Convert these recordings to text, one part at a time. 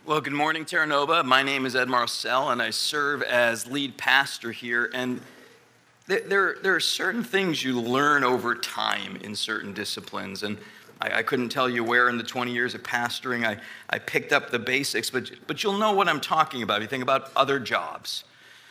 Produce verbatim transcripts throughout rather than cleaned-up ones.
Well, good morning, Terra Nova. My name is Ed Marcel, and I serve as lead pastor here. And th- there, there are certain things you learn over time in certain disciplines. And I, I couldn't tell you where in the twenty years of pastoring I, I picked up the basics, but, but you'll know what I'm talking about if you think about other jobs.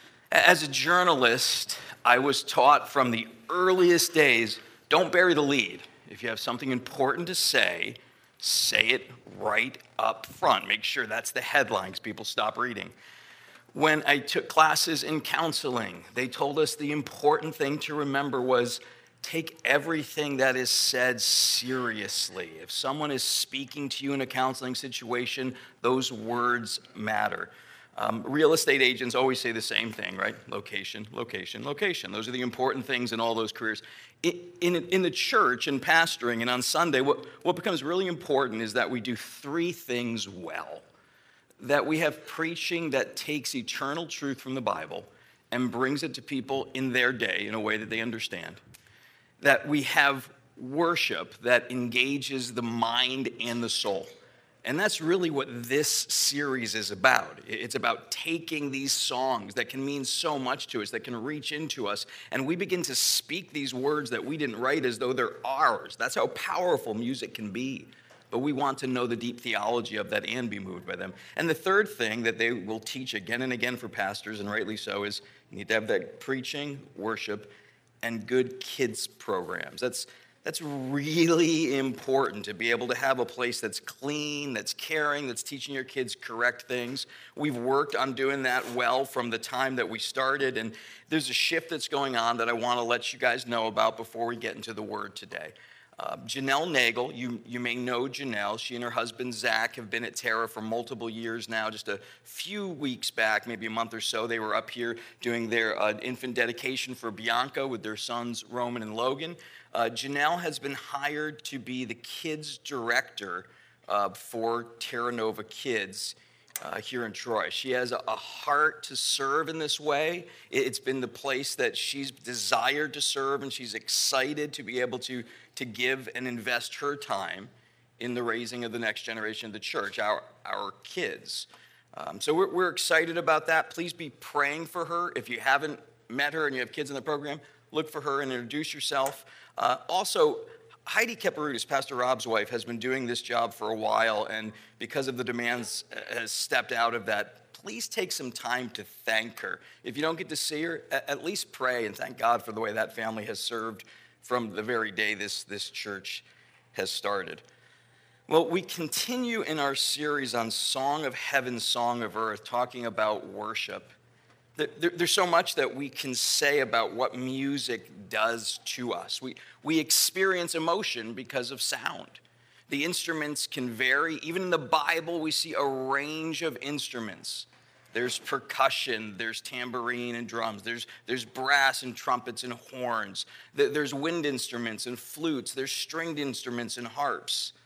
As a journalist, I was taught from the earliest days, don't bury the lead. If you have something important to say, say it right up front. Make sure that's the headline because people stop reading. When I took classes in counseling, they told us the important thing to remember was take everything that is said seriously. If someone is speaking to you in a counseling situation, those words matter. Um, real estate agents always say the same thing, right? Location, location, location. Those are the important things in all those careers. In, in, in the church and pastoring and on Sunday, what, what becomes really important is that we do three things well. That we have preaching that takes eternal truth from the Bible and brings it to people in their day in a way that they understand. That we have worship that engages the mind and the soul. And that's really what this series is about. It's about taking these songs that can mean so much to us, that can reach into us, and we begin to speak these words that we didn't write as though they're ours. That's how powerful music can be. But we want to know the deep theology of that and be moved by them. And the third thing that they will teach again and again for pastors, and rightly so, is you need to have that preaching, worship, and good kids programs. That's That's really important to be able to have a place that's clean, that's caring, that's teaching your kids correct things. We've worked on doing that well from the time that we started, and there's a shift that's going on that I want to let you guys know about before we get into the Word today. Uh, Janelle Nagel, you, you may know Janelle. She and her husband, Zach, have been at Terra for multiple years now. Just a few weeks back, maybe a month or so, they were up here doing their uh, infant dedication for Bianca with their sons, Roman and Logan. Uh, Janelle has been hired to be the kids director uh, for Terra Nova Kids uh, here in Troy. She has a, a heart to serve in this way. It's been the place that she's desired to serve, and she's excited to be able to, to give and invest her time in the raising of the next generation of the church, our, our kids. Um, so we're, we're excited about that. Please be praying for her. If you haven't met her and you have kids in the program, look for her and introduce yourself. Uh, also, Heidi Keparutis, Pastor Rob's wife, has been doing this job for a while, and because of the demands, uh, has stepped out of that. Please take some time to thank her. If you don't get to see her, at least pray and thank God for the way that family has served from the very day this, this church has started. Well, we continue in our series on Song of Heaven, Song of Earth, talking about worship. There's so much that we can say about what music does to us. We, we experience emotion because of sound. The instruments can vary. Even in the Bible, we see a range of instruments. There's percussion, there's tambourine and drums, there's, there's brass and trumpets and horns, there's wind instruments and flutes, there's stringed instruments and harps.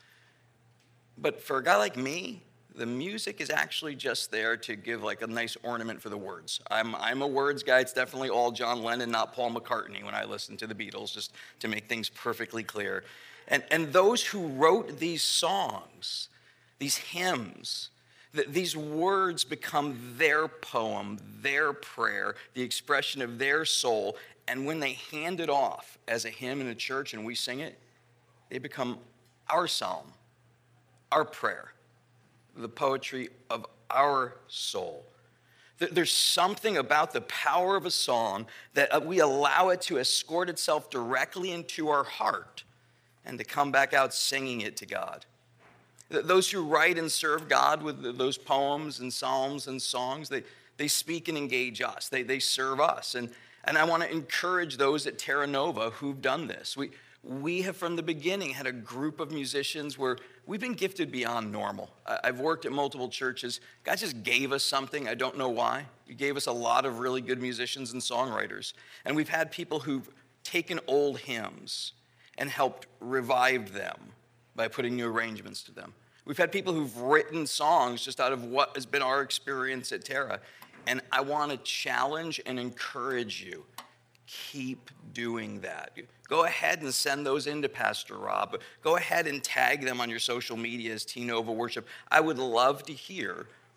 But for a guy like me, the music is actually just there to give like a nice ornament for the words. I'm I'm a words guy. It's definitely all John Lennon, not Paul McCartney when I listen to the Beatles, just to make things perfectly clear. And, and those who wrote these songs, these hymns, th- these words become their poem, their prayer, the expression of their soul. And when they hand it off as a hymn in a church and we sing it, they become our psalm, our prayer, the poetry of our soul. There's something about the power of a song that we allow it to escort itself directly into our heart and to come back out singing it to God. Those who write and serve God with those poems and psalms and songs, they, they speak and engage us. They, they serve us. And, and I want to encourage those at Terra Nova who've done this. We, we have from the beginning had a group of musicians where we've been gifted beyond normal. I've worked at multiple churches. God just gave us something. I don't know why. He gave us a lot of really good musicians and songwriters. And we've had people who've taken old hymns and helped revive them by putting new arrangements to them. We've had people who've written songs just out of what has been our experience at Terra. And I want to challenge and encourage you. Keep doing that. Go ahead and send those in to Pastor Rob. Go ahead and tag them on your social media as T Nova Worship. I would love to hear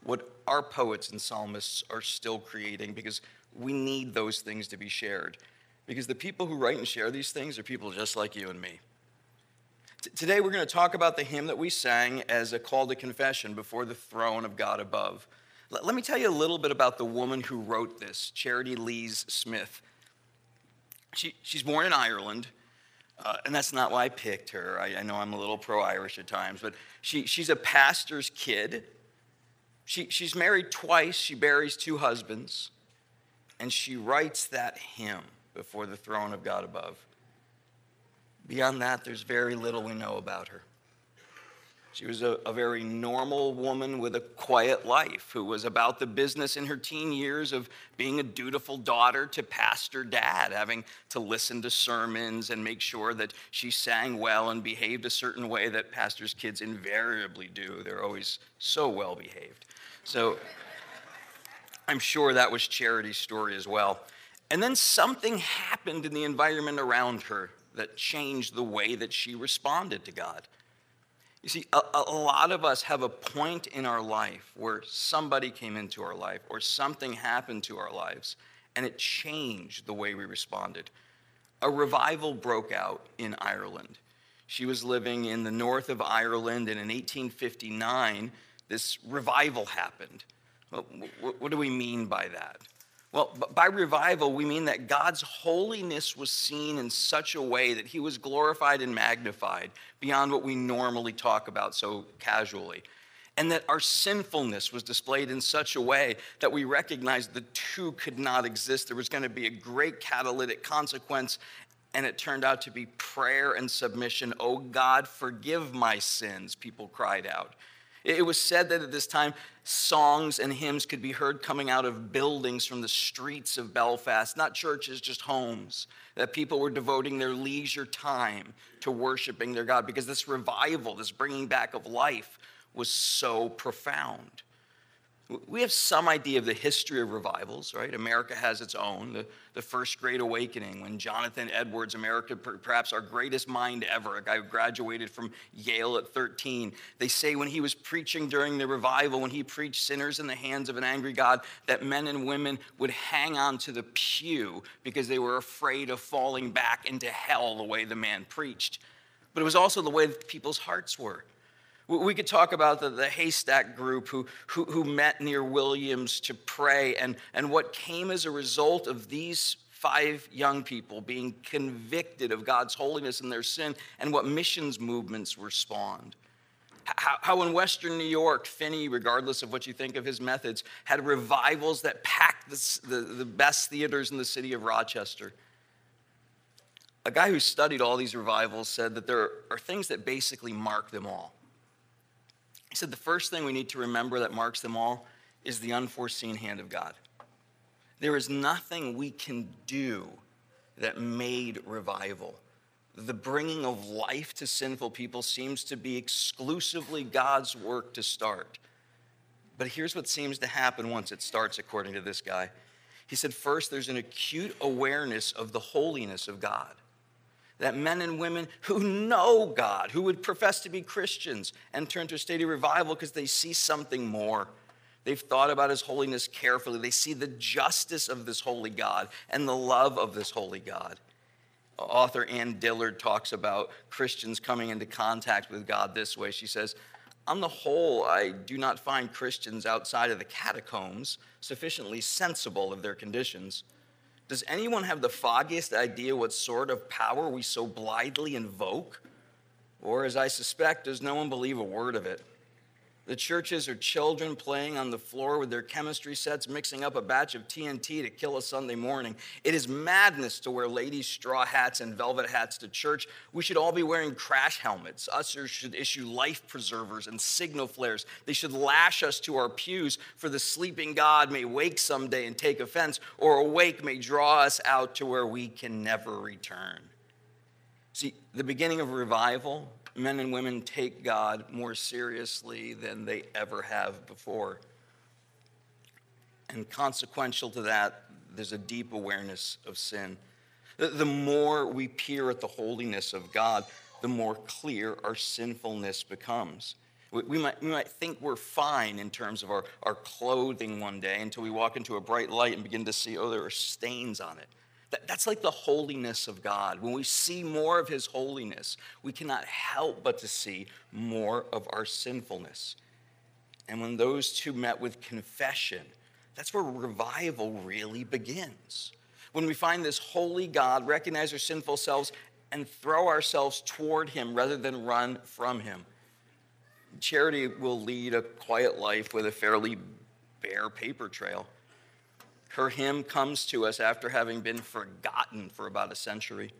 what our poets and psalmists are still creating, because we need those things to be shared. Because the people who write and share these things are people just like you and me. T- today we're going to talk about the hymn that we sang as a call to confession before the throne of God above. L- let me tell you a little bit about the woman who wrote this, Charity Lees Smith. She, she's born in Ireland, uh, and that's not why I picked her. I, I know I'm a little pro-Irish at times, but she, she's a pastor's kid. She, she's married twice. She buries two husbands, and she writes that hymn before the throne of God above. Beyond that, there's very little we know about her. She was a, a very normal woman with a quiet life who was about the business in her teen years of being a dutiful daughter to pastor dad, having to listen to sermons and make sure that she sang well and behaved a certain way that pastors' kids invariably do. They're always so well behaved. So I'm sure that was Charity's story as well. And then something happened in the environment around her that changed the way that she responded to God. You see, a, a lot of us have a point in our life where somebody came into our life or something happened to our lives, and it changed the way we responded. A revival broke out in Ireland. She was living in the north of Ireland, and in eighteen fifty-nine, this revival happened. Well, what do we mean by that? Well, by revival, we mean that God's holiness was seen in such a way that he was glorified and magnified beyond what we normally talk about so casually. And that our sinfulness was displayed in such a way that we recognized the two could not exist. There was going to be a great catalytic consequence, and it turned out to be prayer and submission. "Oh God, forgive my sins," people cried out. It was said that at this time, songs and hymns could be heard coming out of buildings from the streets of Belfast, not churches, just homes, that people were devoting their leisure time to worshiping their God because this revival, this bringing back of life, was so profound. We have some idea of the history of revivals, right? America has its own. The, the First Great Awakening, when Jonathan Edwards, America, perhaps our greatest mind ever, a guy who graduated from Yale at thirteen, they say when he was preaching during the revival, when he preached sinners in the hands of an angry God, that men and women would hang on to the pew because they were afraid of falling back into hell the way the man preached. But it was also the way that people's hearts were. We could talk about the, the Haystack group who, who, who met near Williams to pray, and, and what came as a result of these five young people being convicted of God's holiness and their sin, and what missions movements were spawned. How, how in Western New York, Finney, regardless of what you think of his methods, had revivals that packed the, the, the best theaters in the city of Rochester. A guy who studied all these revivals said that there are things that basically mark them all. He said the first thing we need to remember that marks them all is the unforeseen hand of God. There is nothing we can do that made revival. The bringing of life to sinful people seems to be exclusively God's work to start. But here's what seems to happen once it starts, according to this guy. He said, first, there's an acute awareness of the holiness of God. That men and women who know God, who would profess to be Christians, enter into a state of revival because they see something more. They've thought about his holiness carefully. They see the justice of this holy God and the love of this holy God. Author Ann Dillard talks about Christians coming into contact with God this way. She says, on the whole, I do not find Christians outside of the catacombs sufficiently sensible of their conditions. Does anyone have the foggiest idea what sort of power we so blithely invoke? Or, as I suspect, does no one believe a word of it? The churches are children playing on the floor with their chemistry sets, mixing up a batch of T N T to kill a Sunday morning. It is madness to wear ladies' straw hats and velvet hats to church. We should all be wearing crash helmets. Ushers should issue life preservers and signal flares. They should lash us to our pews, for the sleeping God may wake someday and take offense, or awake may draw us out to where we can never return. See, the beginning of revival, men and women take God more seriously than they ever have before. And consequential to that, there's a deep awareness of sin. The more we peer at the holiness of God, the more clear our sinfulness becomes. We, we, might, we might think we're fine in terms of our, our clothing one day until we walk into a bright light and begin to see, oh, there are stains on it. That, that's like the holiness of God. When we see more of his holiness, we cannot help but to see more of our sinfulness. And when those two met with confession, that's where revival really begins. When we find this holy God, recognize our sinful selves, and throw ourselves toward him rather than run from him. Charity will lead a quiet life with a fairly bare paper trail. Her hymn comes to us after having been forgotten for about a century.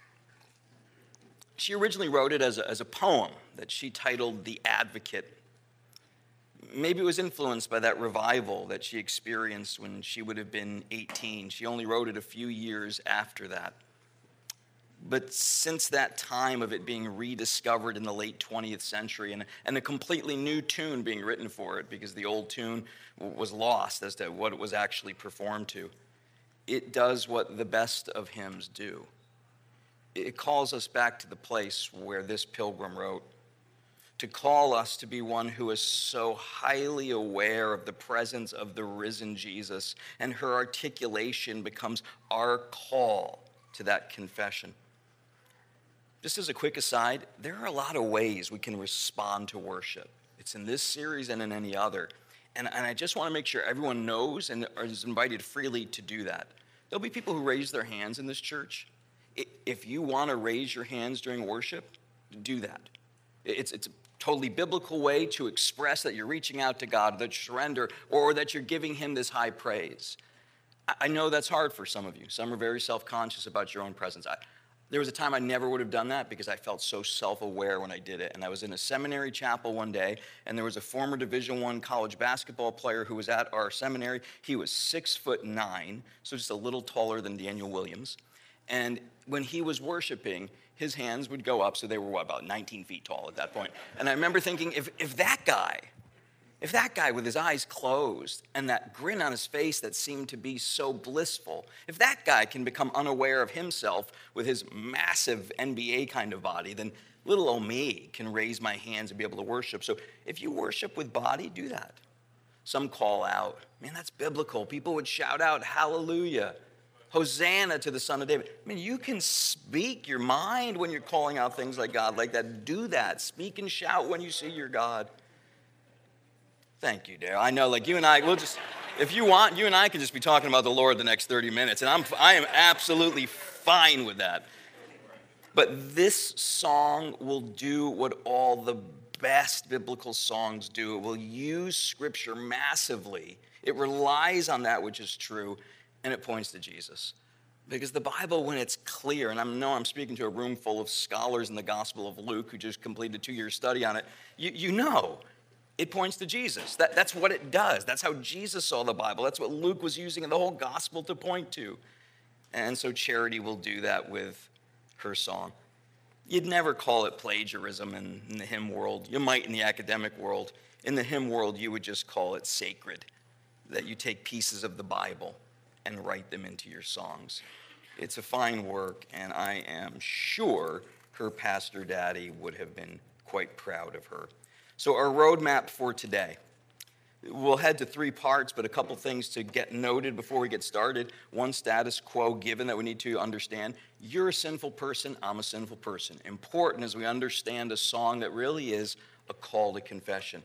She originally wrote it as a, as a poem that she titled The Advocate. Maybe it was influenced by that revival that she experienced when she would have been eighteen. She only wrote it a few years after that. But since that time of it being rediscovered in the late twentieth century and, and a completely new tune being written for it because the old tune was lost as to what it was actually performed to, it does what the best of hymns do. It calls us back to the place where this pilgrim wrote, to call us to be one who is so highly aware of the presence of the risen Jesus, and her articulation becomes our call to that confession. Just as a quick aside, there are a lot of ways we can respond to worship. It's in this series and in any other. And, and I just want to make sure everyone knows and is invited freely to do that. There'll be people who raise their hands in this church. If you want to raise your hands during worship, do that. It's, it's a totally biblical way to express that you're reaching out to God, that you surrender, or that you're giving him this high praise. I know that's hard for some of you. Some are very self-conscious about your own presence. I, There was a time I never would have done that because I felt so self-aware when I did it. And I was in a seminary chapel one day, and there was a former Division I college basketball player who was at our seminary. He was six foot nine, so just a little taller than Daniel Williams. And when he was worshiping, his hands would go up, so they were, what, about nineteen feet tall at that point. And I remember thinking, if, if that guy, if that guy with his eyes closed and that grin on his face that seemed to be so blissful, if that guy can become unaware of himself with his massive N B A kind of body, then little old me can raise my hands and be able to worship. So if you worship with body, do that. Some call out, man, that's biblical. People would shout out, hallelujah, Hosanna to the Son of David. I mean, you can speak your mind when you're calling out things like God like that. Do that. Speak and shout when you see your God. Thank you, Dale. I know, like you and I, we'll just, if you want, you and I can just be talking about the Lord the next thirty minutes, and I'm, I am absolutely fine with that. But this song will do what all the best biblical songs do. It will use Scripture massively. It relies on that which is true, and it points to Jesus. Because the Bible, when it's clear, and I know I'm speaking to a room full of scholars in the Gospel of Luke who just completed a two-year study on it, you, you know it points to Jesus. That, that's what it does. That's how Jesus saw the Bible. That's what Luke was using in the whole Gospel to point to. And so Charity will do that with her song. You'd never call it plagiarism in, in the hymn world. You might in the academic world. In the hymn world, you would just call it sacred, that you take pieces of the Bible and write them into your songs. It's a fine work, and I am sure her pastor daddy would have been quite proud of her. So our roadmap for today. We'll head to three parts, but a couple things to get noted before we get started. One status quo given that we need to understand. You're a sinful person, I'm a sinful person. Important as we understand a song that really is a call to confession.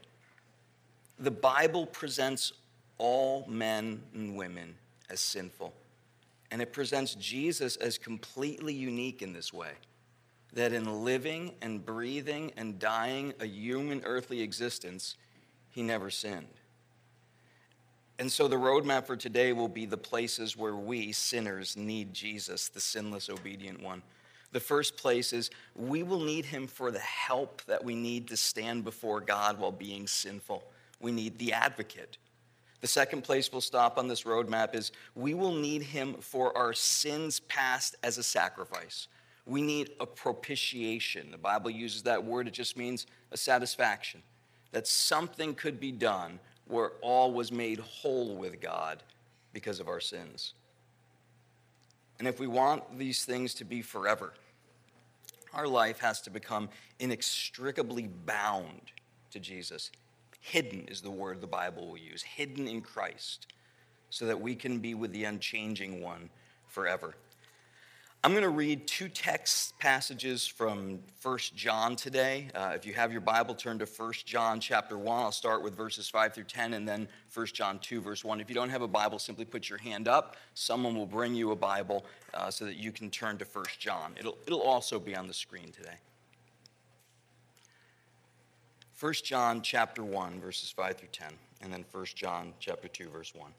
The Bible presents all men and women as sinful, and it presents Jesus as completely unique in this way. That in living and breathing and dying a human earthly existence, he never sinned. And so the roadmap for today will be the places where we, sinners, need Jesus, the sinless, obedient one. The first place is we will need him for the help that we need to stand before God while being sinful. We need the advocate. The second place we'll stop on this roadmap is we will need him for our sins past as a sacrifice. We need a propitiation. The Bible uses that word. It just means a satisfaction. That something could be done where all was made whole with God because of our sins. And if we want these things to be forever, our life has to become inextricably bound to Jesus. Hidden is the word the Bible will use. Hidden in Christ, so that we can be with the unchanging one forever. I'm going to read two text passages from First John today. Uh, if you have your Bible, turn to First John chapter one. I'll start with verses five through ten, and then First John two, verse one. If you don't have a Bible, simply put your hand up. Someone will bring you a Bible uh, so that you can turn to First John. It'll, it'll also be on the screen today. First John chapter one, verses five through ten, and then First John chapter two, verse one.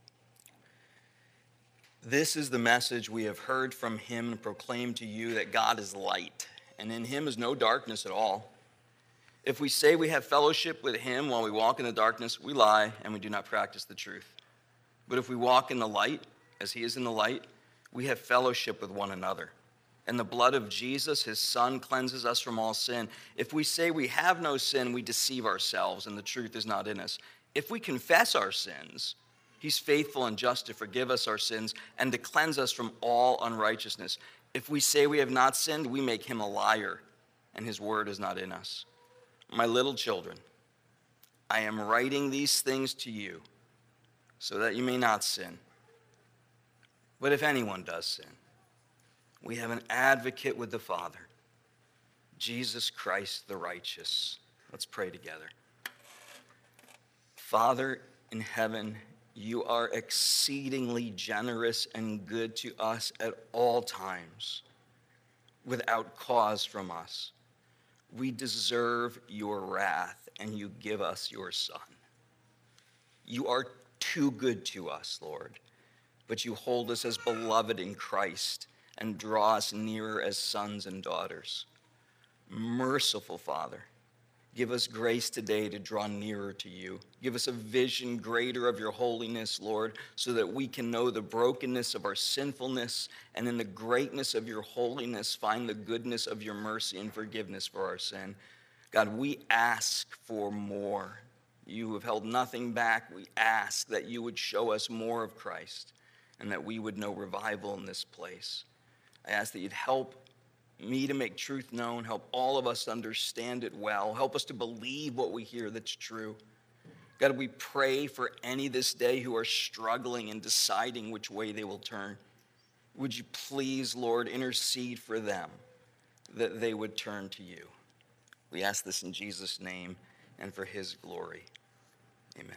This is the message we have heard from him and proclaimed to you, that God is light, and in him is no darkness at all. If we say we have fellowship with him while we walk in the darkness, we lie and we do not practice the truth. But if we walk in the light, as he is in the light, we have fellowship with one another. And the blood of Jesus, his son, cleanses us from all sin. If we say we have no sin, we deceive ourselves, and the truth is not in us. If we confess our sins, he's faithful and just to forgive us our sins and to cleanse us from all unrighteousness. If we say we have not sinned, we make him a liar, and his word is not in us. My little children, I am writing these things to you so that you may not sin. But if anyone does sin, we have an advocate with the Father, Jesus Christ the righteous. Let's pray together. Father in heaven, you are exceedingly generous and good to us at all times, without cause from us. We deserve your wrath, and you give us your Son. You are too good to us, Lord, but you hold us as beloved in Christ and draw us nearer as sons and daughters. Merciful Father, give us grace today to draw nearer to you. Give us a vision greater of your holiness, Lord, so that we can know the brokenness of our sinfulness, and in the greatness of your holiness, find the goodness of your mercy and forgiveness for our sin. God, we ask for more. You have held nothing back. We ask that you would show us more of Christ, and that we would know revival in this place. I ask that you'd help me to make truth known, help all of us understand it well, help us to believe what we hear that's true. God, we pray for any this day who are struggling and deciding which way they will turn. Would you please, Lord, intercede for them, that they would turn to you. We ask this in Jesus' name and for his glory. Amen.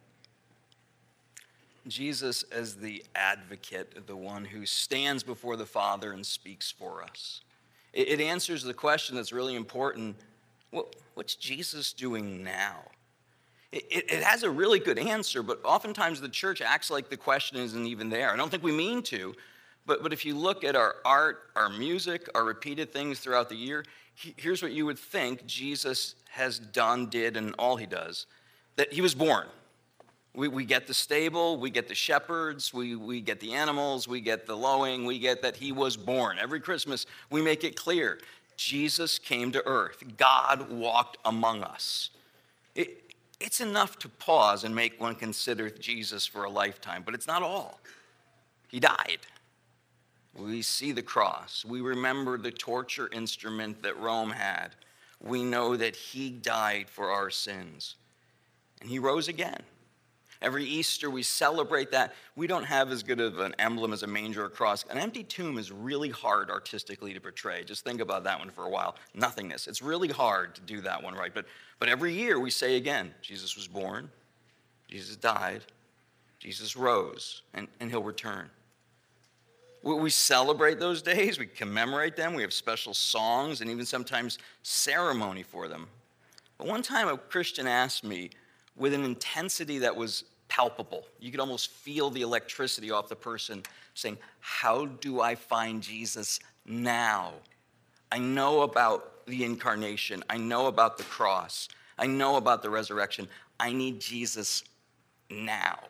Jesus as the advocate, the one who stands before the Father and speaks for us. It answers the question that's really important. What, what's Jesus doing now? It, it, it has a really good answer, but oftentimes the church acts like the question isn't even there. I don't think we mean to, but, but if you look at our art, our music, our repeated things throughout the year, he, here's what you would think Jesus has done, did, and all he does. That he was born. We, we get the stable, we get the shepherds, we, we get the animals, we get the lowing, we get that he was born. Every Christmas, we make it clear. Jesus came to earth. God walked among us. It, it's enough to pause and make one consider Jesus for a lifetime, but it's not all. He died. We see the cross. We remember the torture instrument that Rome had. We know that he died for our sins. And he rose again. Every Easter, we celebrate that. We don't have as good of an emblem as a manger or cross. An empty tomb is really hard artistically to portray. Just think about that one for a while. Nothingness. It's really hard to do that one right. But, but every year we say again, Jesus was born, Jesus died, Jesus rose, and, and he'll return. We, we celebrate those days. We commemorate them. We have special songs and even sometimes ceremony for them. But one time a Christian asked me, with an intensity that was palpable. You could almost feel the electricity off the person saying, how do I find Jesus now? I know about the incarnation. I know about the cross. I know about the resurrection. I need Jesus now.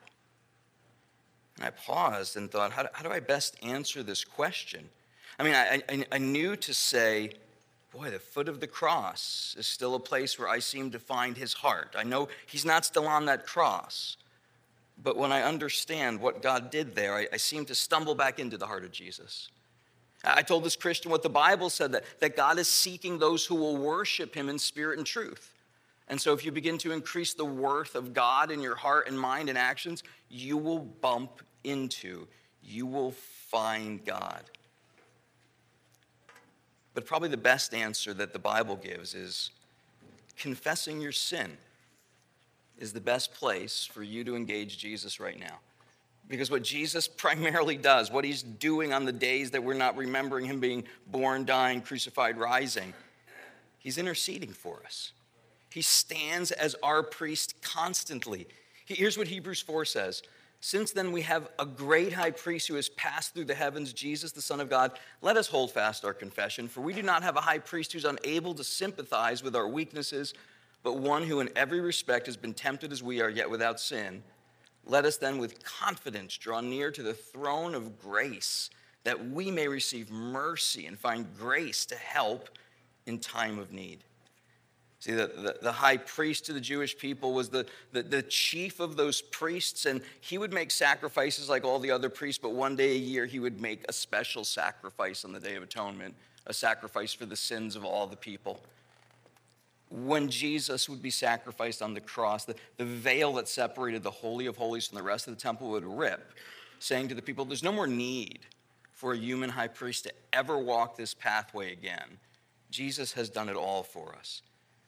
And I paused and thought, how do, how do I best answer this question? I mean, I, I, I knew to say, boy, the foot of the cross is still a place where I seem to find his heart. I know he's not still on that cross. But when I understand what God did there, I, I seem to stumble back into the heart of Jesus. I told this Christian what the Bible said, that, that God is seeking those who will worship him in spirit and truth. And so if you begin to increase the worth of God in your heart and mind and actions, you will bump into, you will find God. But probably the best answer that the Bible gives is confessing your sin is the best place for you to engage Jesus right now. Because what Jesus primarily does, what he's doing on the days that we're not remembering him being born, dying, crucified, rising, he's interceding for us. He stands as our priest constantly. Here's what Hebrews four says. Since then we have a great high priest who has passed through the heavens, Jesus, the Son of God. Let us hold fast our confession, for we do not have a high priest who's unable to sympathize with our weaknesses, but one who in every respect has been tempted as we are, yet without sin. Let us then with confidence draw near to the throne of grace, that we may receive mercy and find grace to help in time of need. See, the, the, the high priest to the Jewish people was the, the, the chief of those priests, and he would make sacrifices like all the other priests, but one day a year he would make a special sacrifice on the Day of Atonement, a sacrifice for the sins of all the people. When Jesus would be sacrificed on the cross, the, the veil that separated the Holy of Holies from the rest of the temple would rip, saying to the people, there's no more need for a human high priest to ever walk this pathway again. Jesus has done it all for us.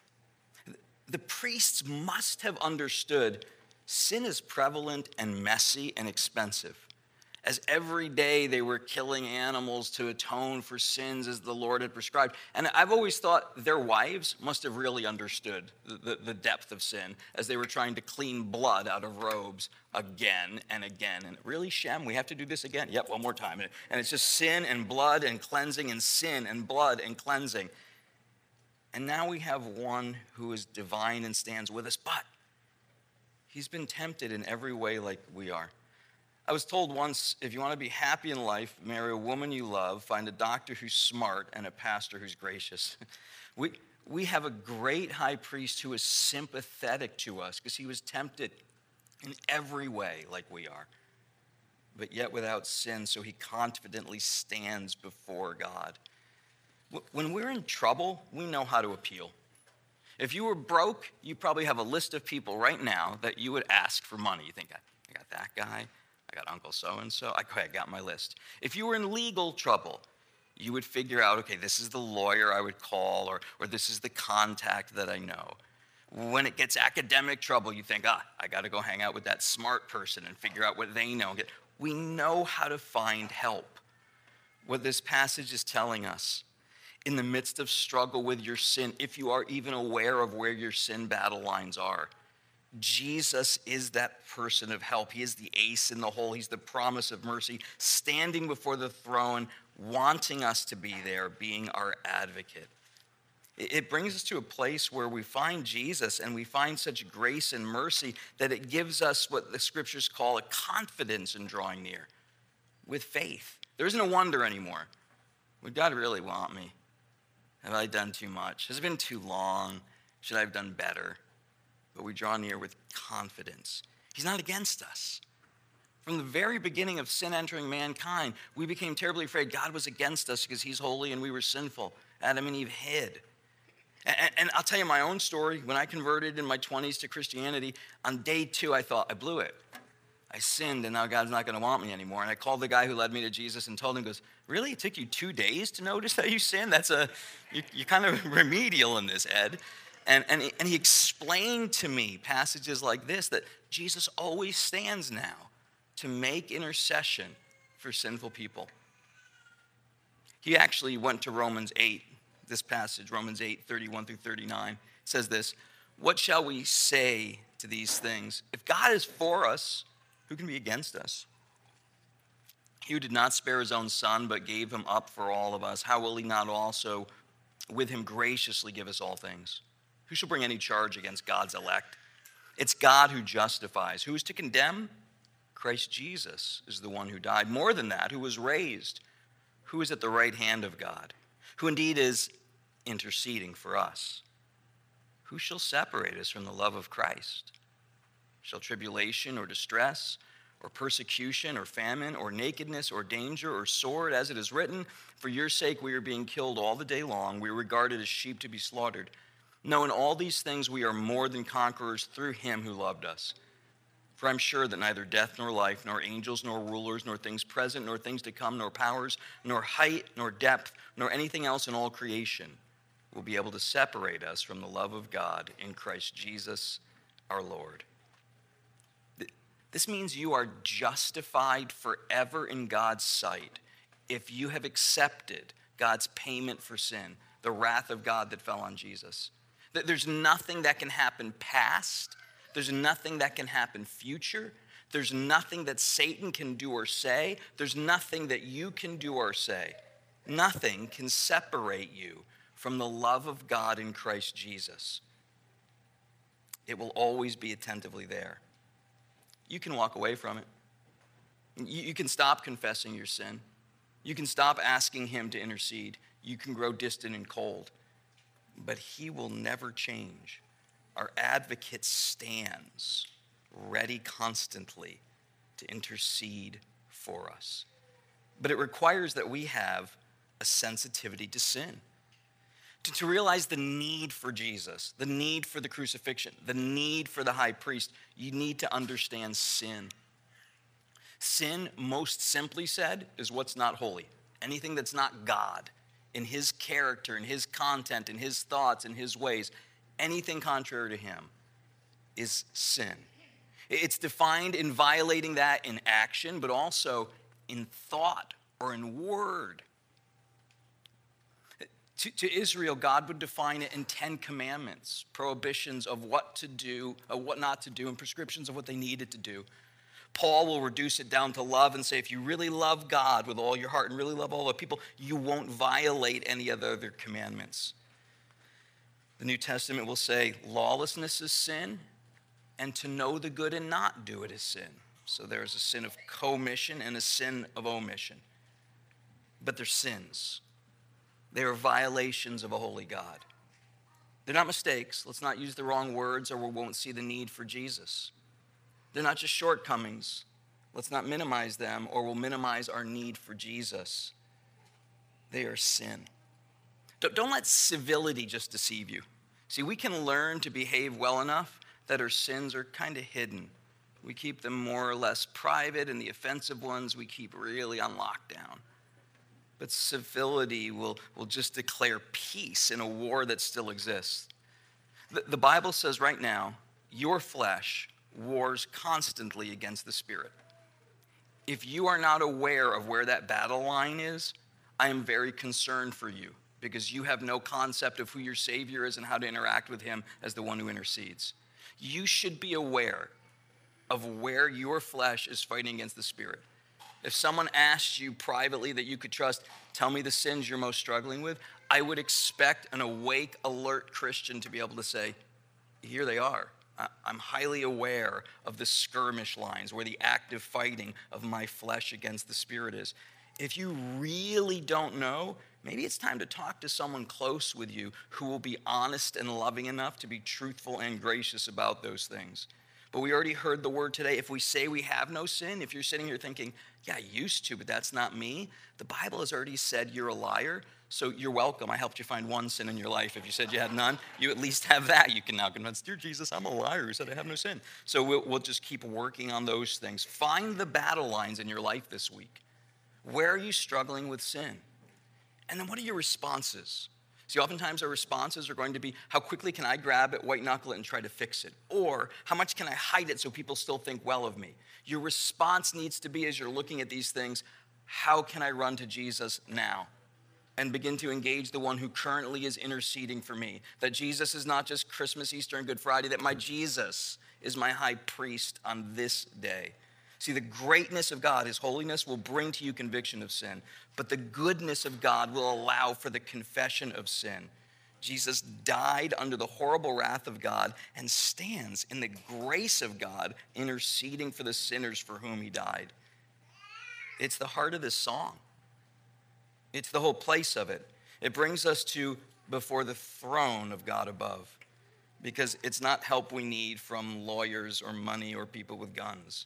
The priests must have understood sin is prevalent and messy and expensive. As every day they were killing animals to atone for sins as the Lord had prescribed. And I've always thought their wives must have really understood the, the, the depth of sin as they were trying to clean blood out of robes again and again. And really, Shem, we have to do this again? Yep, one more time. And it's just sin and blood and cleansing and sin and blood and cleansing. And now we have one who is divine and stands with us, but he's been tempted in every way like we are. I was told once, if you want to be happy in life, marry a woman you love, find a doctor who's smart, and a pastor who's gracious. We, we have a great high priest who is sympathetic to us because he was tempted in every way like we are, but yet without sin, so he confidently stands before God. When we're in trouble, we know how to appeal. If you were broke, you probably have a list of people right now that you would ask for money. You think, I got that guy, I got Uncle so-and-so, I got my list. If you were in legal trouble, you would figure out, okay, this is the lawyer I would call, or, or this is the contact that I know. When it gets academic trouble, you think, ah, I got to go hang out with that smart person and figure out what they know. We know how to find help. What this passage is telling us, in the midst of struggle with your sin, if you are even aware of where your sin battle lines are, Jesus is that person of help. He is the ace in the hole. He's the promise of mercy, standing before the throne, wanting us to be there, being our advocate. It brings us to a place where we find Jesus and we find such grace and mercy that it gives us what the scriptures call a confidence in drawing near with faith. There isn't a wonder anymore. Would God really want me? Have I done too much? Has it been too long? Should I have done better? But we draw near with confidence. He's not against us. From the very beginning of sin entering mankind, we became terribly afraid God was against us because he's holy and we were sinful. Adam and Eve hid. And, and I'll tell you my own story. When I converted in my twenties to Christianity, on day two, I thought, I blew it. I sinned, and now God's not going to want me anymore. And I called the guy who led me to Jesus and told him, goes, really? It took you two days to notice that you sinned? That's a, you, you're kind of remedial in this, Ed. And, and, and he explained to me passages like this, that Jesus always stands now to make intercession for sinful people. He actually went to Romans eight, this passage, Romans eight, thirty-one through thirty-nine. It says this, what shall we say to these things? If God is for us, who can be against us? He who did not spare his own son, but gave him up for all of us, how will he not also with him graciously give us all things? Who shall bring any charge against God's elect? It's God who justifies. Who is to condemn? Christ Jesus is the one who died. More than that, who was raised, who is at the right hand of God, who indeed is interceding for us. Who shall separate us from the love of Christ? Shall tribulation or distress or persecution or famine or nakedness or danger or sword, as it is written, for your sake we are being killed all the day long. We are regarded as sheep to be slaughtered. No, in all these things we are more than conquerors through him who loved us. For I'm sure that neither death nor life, nor angels, nor rulers, nor things present, nor things to come, nor powers, nor height, nor depth, nor anything else in all creation will be able to separate us from the love of God in Christ Jesus our Lord. This means you are justified forever in God's sight if you have accepted God's payment for sin, the wrath of God that fell on Jesus. There's nothing that can happen past. There's nothing that can happen future. There's nothing that Satan can do or say. There's nothing that you can do or say. Nothing can separate you from the love of God in Christ Jesus. It will always be attentively there. You can walk away from it. You, you can stop confessing your sin. You can stop asking him to intercede. You can grow distant and cold. But he will never change. Our advocate stands ready constantly to intercede for us. But it requires that we have a sensitivity to sin. To, to realize the need for Jesus, the need for the crucifixion, the need for the high priest, you need to understand sin. Sin, most simply said, is what's not holy. Anything that's not God in his character, in his content, in his thoughts, in his ways, anything contrary to him is sin. It's defined in violating that in action, but also in thought or in word. To, to Israel, God would define it in Ten Commandments, prohibitions of what to do, of what not to do, and prescriptions of what they needed to do. Paul will reduce it down to love and say, if you really love God with all your heart and really love all the people, you won't violate any of the other commandments. The New Testament will say lawlessness is sin, and to know the good and not do it is sin. So there's a sin of commission and a sin of omission. But they're sins. They are violations of a holy God. They're not mistakes. Let's not use the wrong words or we won't see the need for Jesus. They're not just shortcomings. Let's not minimize them or we'll minimize our need for Jesus. They are sin. Don't let civility just deceive you. See, we can learn to behave well enough that our sins are kind of hidden. We keep them more or less private, and the offensive ones we keep really on lockdown. But civility will, will just declare peace in a war that still exists. The, the Bible says right now, your flesh wars constantly against the Spirit. If you are not aware of where that battle line is, I am very concerned for you because you have no concept of who your Savior is and how to interact with him as the one who intercedes. You should be aware of where your flesh is fighting against the Spirit. If someone asked you privately that you could trust, tell me the sins you're most struggling with, I would expect an awake, alert Christian to be able to say, here they are. I'm highly aware of the skirmish lines where the active fighting of my flesh against the Spirit is. If you really don't know, maybe it's time to talk to someone close with you who will be honest and loving enough to be truthful and gracious about those things. But we already heard the word today. If we say we have no sin, if you're sitting here thinking, yeah, I used to, but that's not me, the Bible has already said you're a liar, so you're welcome. I helped you find one sin in your life. If you said you had none, you at least have that. You can now convince, dear Jesus, I'm a liar who said I have no sin. So we'll, we'll just keep working on those things. Find the battle lines in your life this week. Where are you struggling with sin? And then what are your responses? See, oftentimes our responses are going to be, how quickly can I grab it, white knuckle it, and try to fix it? Or, how much can I hide it so people still think well of me? Your response needs to be, as you're looking at these things, how can I run to Jesus now? And begin to engage the one who currently is interceding for me. That Jesus is not just Christmas, Easter, and Good Friday, that my Jesus is my high priest on this day. See, the greatness of God, his holiness, will bring to you conviction of sin. But the goodness of God will allow for the confession of sin. Jesus died under the horrible wrath of God and stands in the grace of God, interceding for the sinners for whom he died. It's the heart of this song. It's the whole place of it. It brings us to before the throne of God above. Because it's not help we need from lawyers or money or people with guns.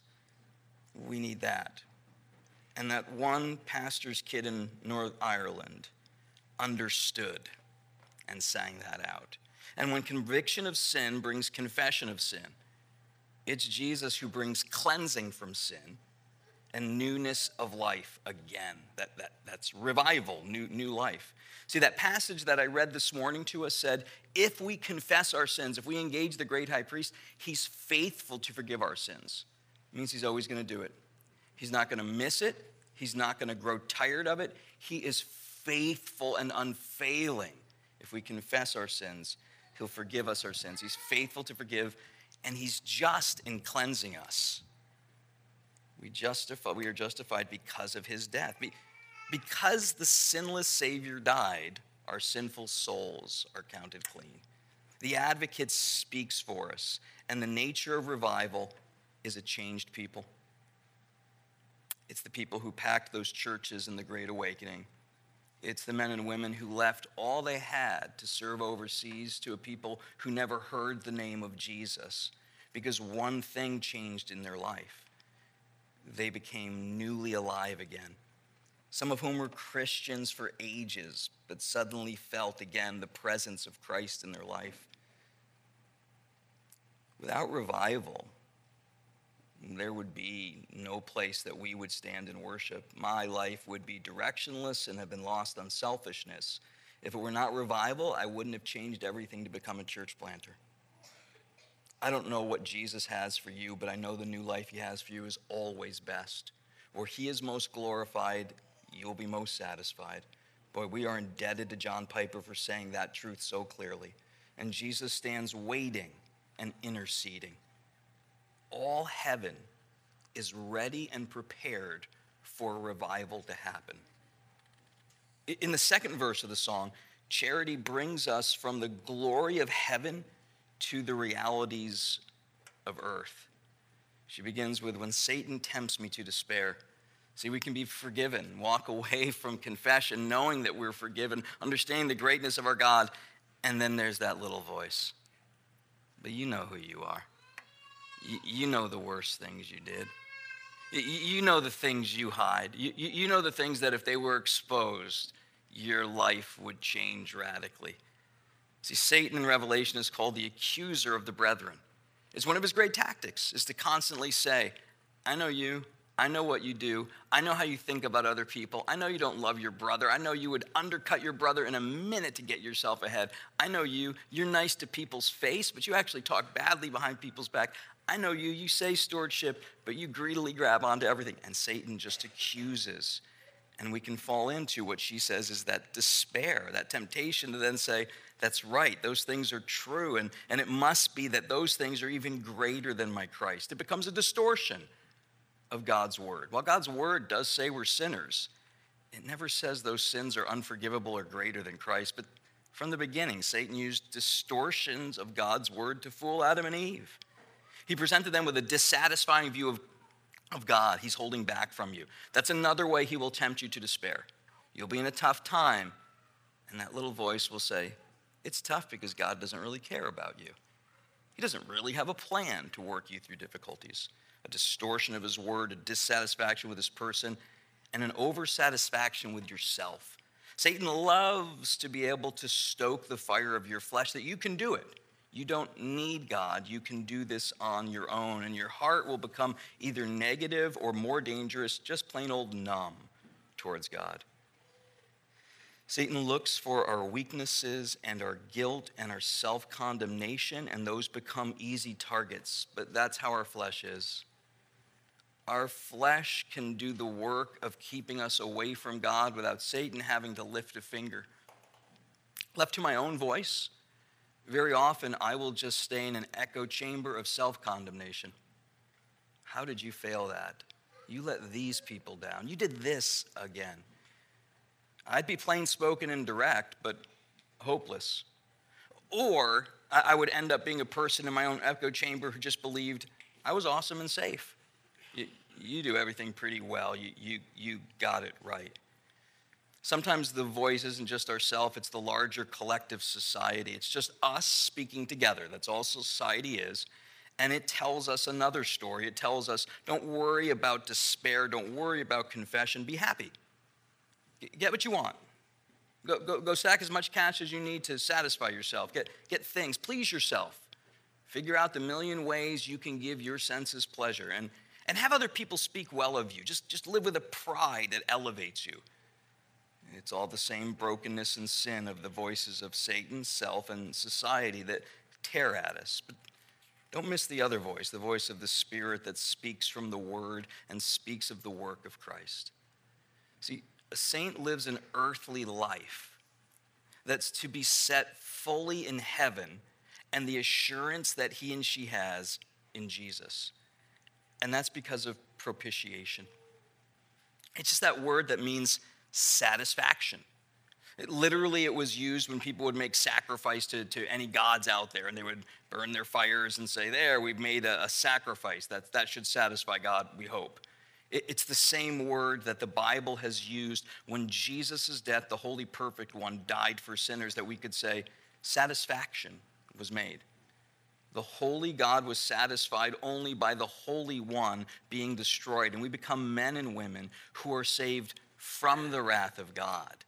We need that. And that one pastor's kid in North Ireland understood and sang that out. And when conviction of sin brings confession of sin, it's Jesus who brings cleansing from sin and newness of life again. That, that, that's revival, new, new life. See, that passage that I read this morning to us said, if we confess our sins, if we engage the great high priest, he's faithful to forgive our sins. It means he's always going to do it. He's not going to miss it. He's not going to grow tired of it. He is faithful and unfailing. If we confess our sins, he'll forgive us our sins. He's faithful to forgive, and he's just in cleansing us. We justify, we are justified because of his death. Because the sinless Savior died, our sinful souls are counted clean. The advocate speaks for us, and the nature of revival is a changed people. It's the people who packed those churches in the Great Awakening. It's the men and women who left all they had to serve overseas to a people who never heard the name of Jesus because one thing changed in their life. They became newly alive again. Some of whom were Christians for ages, but suddenly felt again the presence of Christ in their life. Without revival, there would be no place that we would stand and worship. My life would be directionless and have been lost on selfishness. If it were not revival, I wouldn't have changed everything to become a church planter. I don't know what Jesus has for you, but I know the new life he has for you is always best. Where he is most glorified, you'll be most satisfied. Boy, we are indebted to John Piper for saying that truth so clearly. And Jesus stands waiting and interceding. All heaven is ready and prepared for revival to happen. In the second verse of the song, Charity brings us from the glory of heaven to the realities of earth. She begins with, when Satan tempts me to despair. See, we can be forgiven, walk away from confession, knowing that we're forgiven, understanding the greatness of our God, and then there's that little voice. But you know who you are. You know the worst things you did. You know the things you hide. You know the things that if they were exposed, your life would change radically. See, Satan in Revelation is called the accuser of the brethren. It's one of his great tactics, is to constantly say, I know you. I know what you do. I know how you think about other people. I know you don't love your brother. I know you would undercut your brother in a minute to get yourself ahead. I know you. You're nice to people's face, but you actually talk badly behind people's back. I know you. You say stewardship, but you greedily grab onto everything. And Satan just accuses. And we can fall into what she says is that despair, that temptation to then say, that's right, those things are true. And, and it must be that those things are even greater than my Christ. It becomes a distortion of God's word. While God's word does say we're sinners, it never says those sins are unforgivable or greater than Christ. But from the beginning, Satan used distortions of God's word to fool Adam and Eve. He presented them with a dissatisfying view of, of God. He's holding back from you. That's another way he will tempt you to despair. You'll be in a tough time, and that little voice will say, it's tough because God doesn't really care about you. He doesn't really have a plan to work you through difficulties. A distortion of his word, a dissatisfaction with his person, and an oversatisfaction with yourself. Satan loves to be able to stoke the fire of your flesh, that you can do it. You don't need God. You can do this on your own, and your heart will become either negative or more dangerous, just plain old numb towards God. Satan looks for our weaknesses and our guilt and our self-condemnation, and those become easy targets. But that's how our flesh is. Our flesh can do the work of keeping us away from God without Satan having to lift a finger. Left to my own voice, very often I will just stay in an echo chamber of self-condemnation. How did you fail that? You let these people down. You did this again. I'd be plain spoken and direct, but hopeless. Or I would end up being a person in my own echo chamber who just believed I was awesome and safe. You, you do everything pretty well. You, you, you got it right. Sometimes the voice isn't just ourself, it's the larger collective society. It's just us speaking together. That's all society is. And it tells us another story. It tells us, don't worry about despair. Don't worry about confession. Be happy. Get what you want. Go, go, go stack as much cash as you need to satisfy yourself. Get, get things. Please yourself. Figure out the million ways you can give your senses pleasure. And, and have other people speak well of you. Just, just live with a pride that elevates you. It's all the same brokenness and sin of the voices of Satan, self, and society that tear at us. But don't miss the other voice, the voice of the Spirit that speaks from the Word and speaks of the work of Christ. See, a saint lives an earthly life that's to be set fully in heaven and the assurance that he and she has in Jesus. And that's because of propitiation. It's just that word that means satisfaction. It, literally, it was used when people would make sacrifice to, to any gods out there, and they would burn their fires and say, there, we've made a, a sacrifice. That, that should satisfy God, we hope. It, it's the same word that the Bible has used when Jesus' death, the holy perfect one, died for sinners, that we could say satisfaction was made. The holy God was satisfied only by the Holy One being destroyed, and we become men and women who are saved from the wrath of God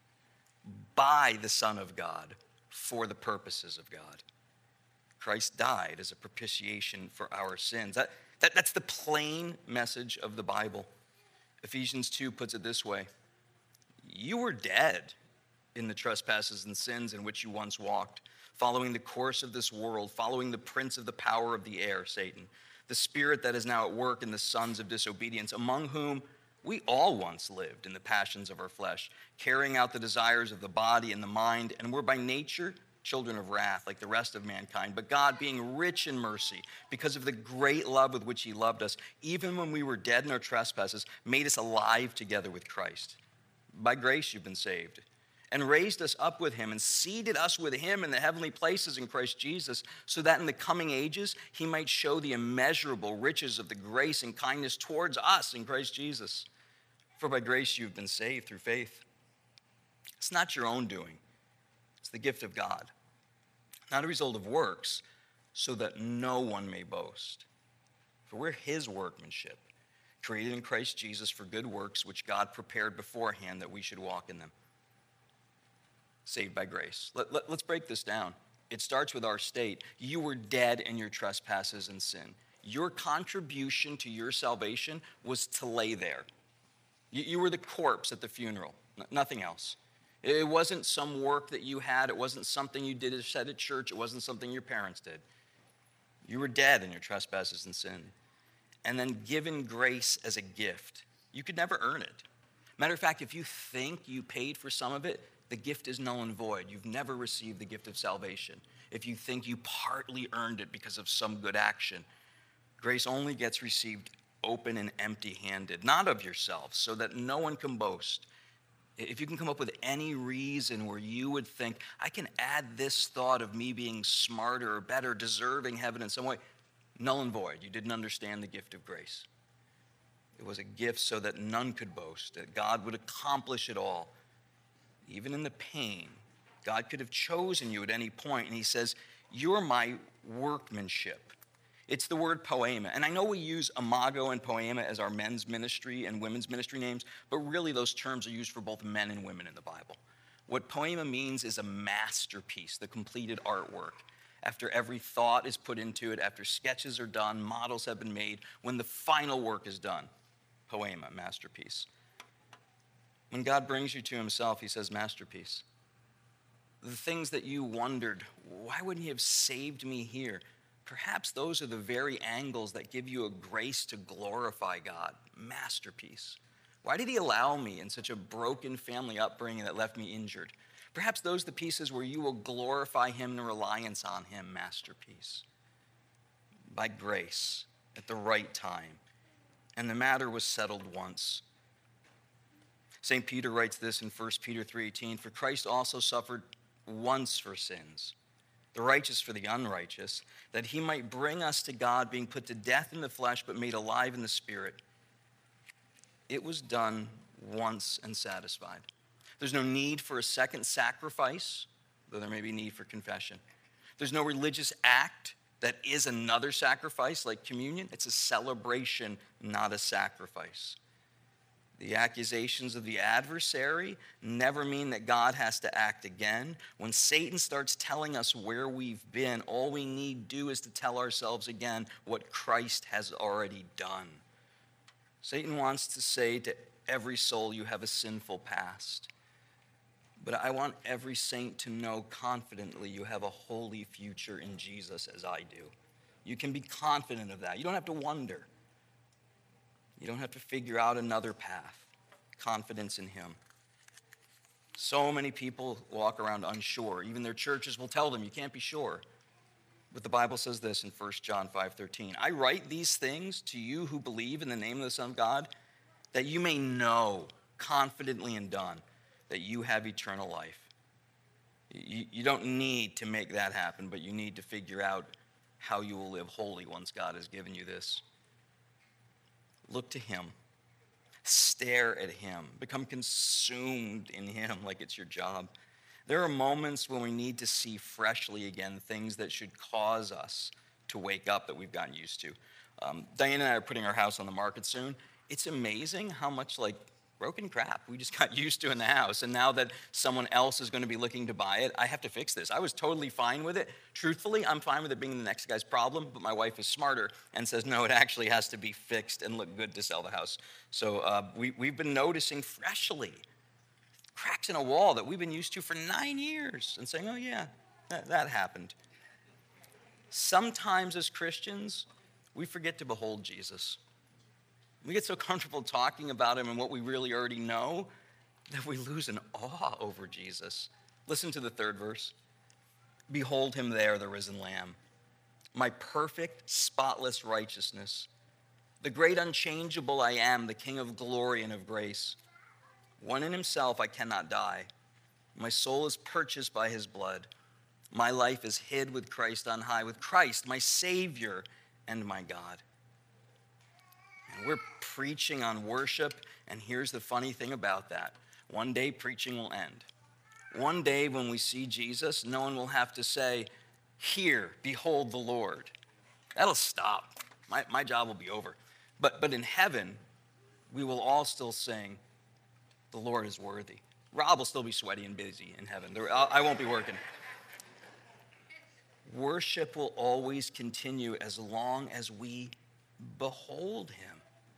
by the Son of God for the purposes of God. Christ died as a propitiation for our sins. That, that, that's the plain message of the Bible. Ephesians two puts it this way. You were dead in the trespasses and sins in which you once walked, following the course of this world, following the prince of the power of the air, Satan, the spirit that is now at work in the sons of disobedience, among whom we all once lived in the passions of our flesh, carrying out the desires of the body and the mind, and were by nature children of wrath like the rest of mankind. But God, being rich in mercy, because of the great love with which he loved us, even when we were dead in our trespasses, made us alive together with Christ. By grace you've been saved, and raised us up with him and seated us with him in the heavenly places in Christ Jesus, so that in the coming ages he might show the immeasurable riches of the grace and kindness towards us in Christ Jesus. For by grace you've been saved through faith. It's not your own doing. It's the gift of God, not a result of works, so that no one may boast. For we're his workmanship, created in Christ Jesus for good works, which God prepared beforehand that we should walk in them. Saved by grace. Let, let, let's break this down. It starts with our state. You were dead in your trespasses and sin. Your contribution to your salvation was to lay there. You, you were the corpse at the funeral, n- nothing else. It wasn't some work that you had. It wasn't something you did or said at church. It wasn't something your parents did. You were dead in your trespasses and sin, and then given grace as a gift. You could never earn it. Matter of fact, if you think you paid for some of it, the gift is null and void. You've never received the gift of salvation. If you think you partly earned it because of some good action, grace only gets received open and empty-handed, not of yourself, so that no one can boast. If you can come up with any reason where you would think, I can add this thought of me being smarter or better, deserving heaven in some way, null and void. You didn't understand the gift of grace. It was a gift so that none could boast, that God would accomplish it all. Even in the pain, God could have chosen you at any point, and he says, you're my workmanship. It's the word poema. And I know we use imago and poema as our men's ministry and women's ministry names, but really those terms are used for both men and women in the Bible. What poema means is a masterpiece, the completed artwork. After every thought is put into it, after sketches are done, models have been made, when the final work is done, poema, masterpiece. When God brings you to himself, he says, masterpiece. The things that you wondered, why wouldn't he have saved me here? Perhaps those are the very angles that give you a grace to glorify God. Masterpiece. Why did he allow me in such a broken family upbringing that left me injured? Perhaps those are the pieces where you will glorify him in reliance on him. Masterpiece. By grace, at the right time. And the matter was settled once. Saint Peter writes this in First Peter three eighteen, for Christ also suffered once for sins, the righteous for the unrighteous, that he might bring us to God, being put to death in the flesh, but made alive in the spirit. It was done once and satisfied. There's no need for a second sacrifice, though there may be need for confession. There's no religious act that is another sacrifice like communion. It's a celebration, not a sacrifice. The accusations of the adversary never mean that God has to act again. When Satan starts telling us where we've been, all we need do is to tell ourselves again what Christ has already done. Satan wants to say to every soul, you have a sinful past. But I want every saint to know confidently you have a holy future in Jesus, as I do. You can be confident of that. You don't have to wonder. You don't have to figure out another path. Confidence in him. So many people walk around unsure. Even their churches will tell them you can't be sure. But the Bible says this in First John five thirteen. I write these things to you who believe in the name of the Son of God, that you may know confidently and done that you have eternal life. You, you don't need to make that happen, but you need to figure out how you will live holy once God has given you this. Look to him. Stare at him. Become consumed in him like it's your job. There are moments when we need to see freshly again things that should cause us to wake up that we've gotten used to. Um, Diane and I are putting our house on the market soon. It's amazing how much like broken crap we just got used to in the house. And now that someone else is going to be looking to buy it, I have to fix this. I was totally fine with it. Truthfully, I'm fine with it being the next guy's problem, but my wife is smarter and says, no, it actually has to be fixed and look good to sell the house. So uh, we, we've been noticing freshly cracks in a wall that we've been used to for nine years and saying, oh yeah, that, that happened. Sometimes as Christians, we forget to behold Jesus. We get so comfortable talking about him and what we really already know that we lose an awe over Jesus. Listen to the third verse. Behold him there, the risen Lamb, my perfect, spotless righteousness, the great unchangeable I am, the King of glory and of grace. One in himself I cannot die. My soul is purchased by his blood. My life is hid with Christ on high, with Christ, my Savior and my God. And we're preaching on worship, and here's the funny thing about that. One day preaching will end. One day when we see Jesus, no one will have to say, here, behold the Lord. That'll stop. My, my job will be over. But, but in heaven, we will all still sing, the Lord is worthy. Rob will still be sweaty and busy in heaven. There, I won't be working. Worship will always continue as long as we behold him.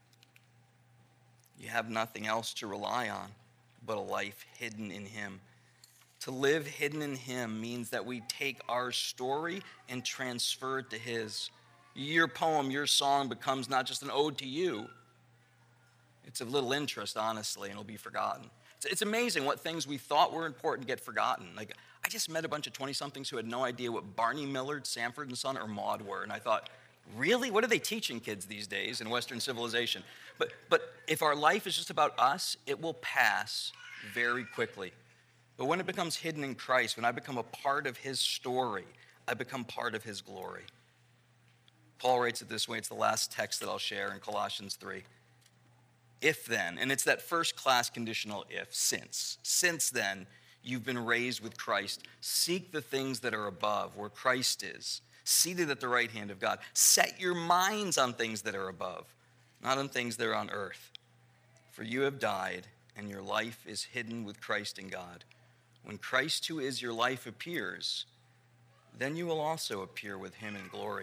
You have nothing else to rely on but a life hidden in him. To live hidden in him means that we take our story and transfer it to his. Your poem, your song becomes not just an ode to you. It's of little interest, honestly, and it'll be forgotten. It's, it's amazing what things we thought were important get forgotten. Like, I just met a bunch of twenty-somethings who had no idea what Barney Millard, Sanford and Son, or Maude were, and I thought, really? What are they teaching kids these days in Western civilization? But, but if our life is just about us, it will pass very quickly. But when it becomes hidden in Christ, when I become a part of his story, I become part of his glory. Paul writes it this way. It's the last text that I'll share in Colossians three. If then, and it's that first class conditional if, since. Since then, you've been raised with Christ. Seek the things that are above, where Christ is, seated at the right hand of God. Set your minds on things that are above, not on things that are on earth. For you have died, and your life is hidden with Christ in God. When Christ, who is your life, appears, then you will also appear with him in glory.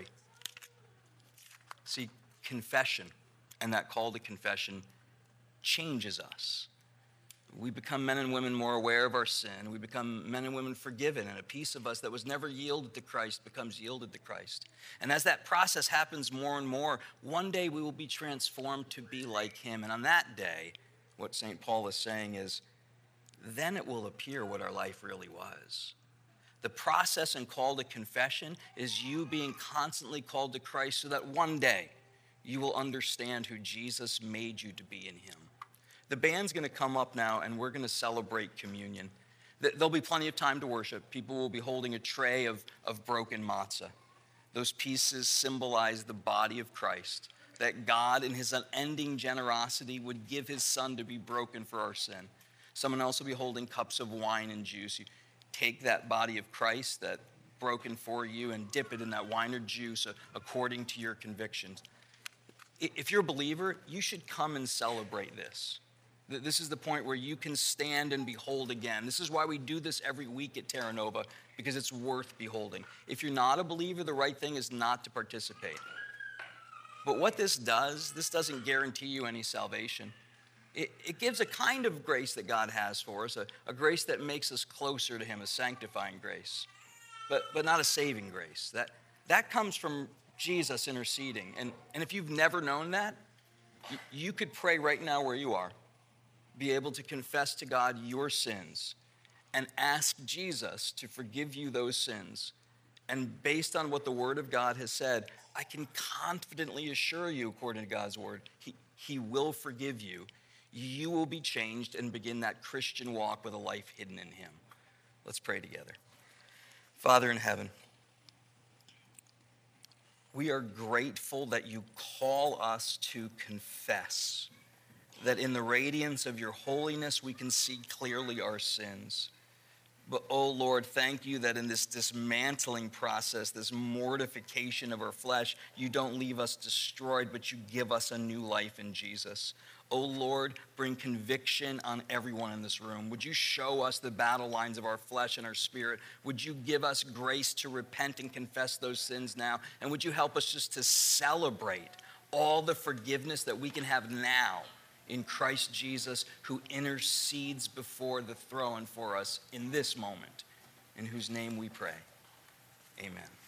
See, confession and that call to confession changes us. We become men and women more aware of our sin. We become men and women forgiven, and a piece of us that was never yielded to Christ becomes yielded to Christ. And as that process happens more and more, one day we will be transformed to be like him. And on that day, what Saint Paul is saying is, then it will appear what our life really was. The process and call to confession is you being constantly called to Christ so that one day you will understand who Jesus made you to be in him. The band's going to come up now, and we're going to celebrate communion. There'll be plenty of time to worship. People will be holding a tray of, of broken matzah. Those pieces symbolize the body of Christ, that God in his unending generosity would give his son to be broken for our sin. Someone else will be holding cups of wine and juice. You take that body of Christ, that broken for you, and dip it in that wine or juice according to your convictions. If you're a believer, you should come and celebrate this. Th- This is the point where you can stand and behold again. This is why we do this every week at Terra Nova, because it's worth beholding. If you're not a believer, the right thing is not to participate. But what this does, this doesn't guarantee you any salvation. It, it gives a kind of grace that God has for us, a, a grace that makes us closer to him, a sanctifying grace, but, but not a saving grace. That, that comes from Jesus interceding. And, and if you've never known that, you, you could pray right now where you are, be able to confess to God your sins and ask Jesus to forgive you those sins. And based on what the Word of God has said, I can confidently assure you, according to God's Word, he, he will forgive you. You will be changed and begin that Christian walk with a life hidden in him. Let's pray together. Father in heaven, we are grateful that you call us to confess, that in the radiance of your holiness we can see clearly our sins. But, oh Lord, thank you that in this dismantling process, this mortification of our flesh, you don't leave us destroyed, but you give us a new life in Jesus. Oh Lord, bring conviction on everyone in this room. Would you show us the battle lines of our flesh and our spirit? Would you give us grace to repent and confess those sins now? And would you help us just to celebrate all the forgiveness that we can have now in Christ Jesus, who intercedes before the throne for us in this moment, in whose name we pray. Amen.